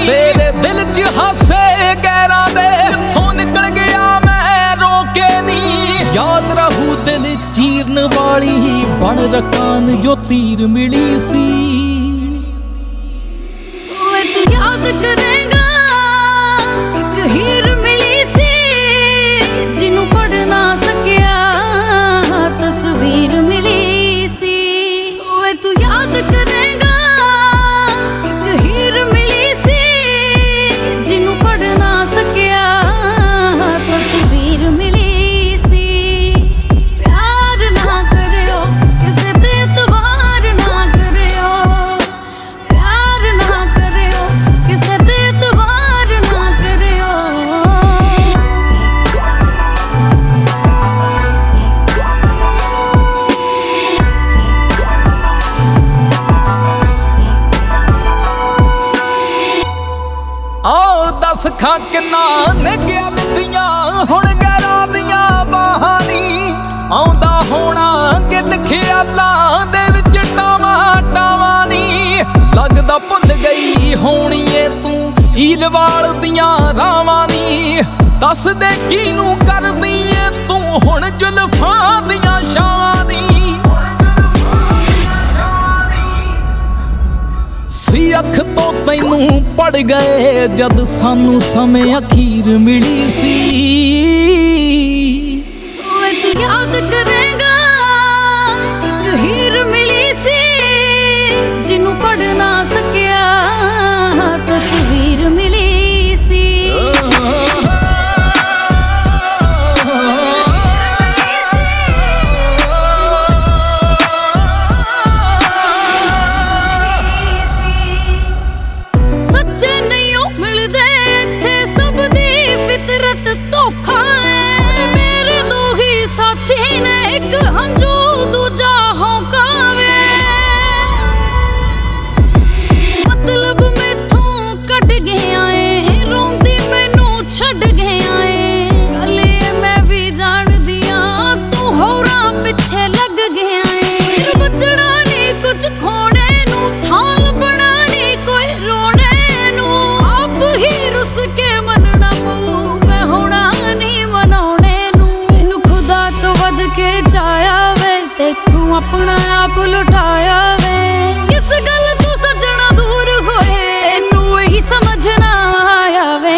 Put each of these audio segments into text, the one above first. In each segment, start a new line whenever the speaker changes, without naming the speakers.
तेरे दिल च हासे गैरां दे इत्थों निकल गया मैं रोके नी। याद रहू दिल चीरन वाली बन रकान जो तीर मिली सी।
तू याद करेगा एक हीर मिली सी जिन्हों पढ़ ना सकिया तस्वीर मिली सी। तू याद करेगा एक हीर मिली सी जिन्हों पढ़ ना सकिया तस्वीर मिली सी। प्यार ना करियो किसे ते एतबार ना करियो, प्यार ना करियो किसे ते एतबार ना करियो।
आओ दस खां किन्ना निग्या दित्तियां हुण गैरां दियां बाहां नी। आउंदा होना गिल ख्यालां दे विच टावां टावां नी। लगदा भुल गई होनी ऐ तू हीलवाल दियां रावां नी। दस दे किनू करदी ऐ तू हुण जुल्फां दियां छावां दी। सी अख तो तैनू पड़ गए जद सानू समय अखीर मिली सी।
तू याद करेगा एक हीर मिली सी जिन्हों पढ़ ना सकिया तस्वीर मिली सी। सच्चे नहीं मिलदे इत्थे सब दी फितरत धोखा है। मेरे दो ही साथी ने एक हंजू दूजा होका वे। मतलब मैथों कट गया है रोंदी मैनू छड़ गया है। गले मैं भी जान दिया तू होरा पिछे लग गया है। बचना नहीं कुछ खोने नू थाल बना नहीं कोई रोने नू। आप ही रुस के मनना पऊ मैं होना नहीं मनाने नू। मैनू खुदा तो वध के चाया वे ते तू अपना आप लुटाया वे। किस गल तू सजना दूर होए एनू ही समझ ना आया वे।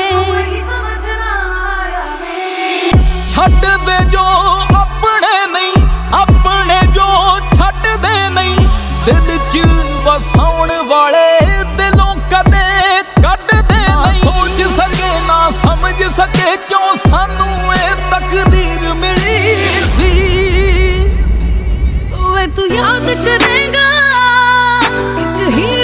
छड्ड दे जो अपने नहीं अपने जो छड्ड दे नहीं। दिल च वसाउण वाले दिलों कदे कद दे नहीं। सोच सके ना समझ सके क्यों सानू ए तकदीर मिली सी।
तू याद करेगा एक हीर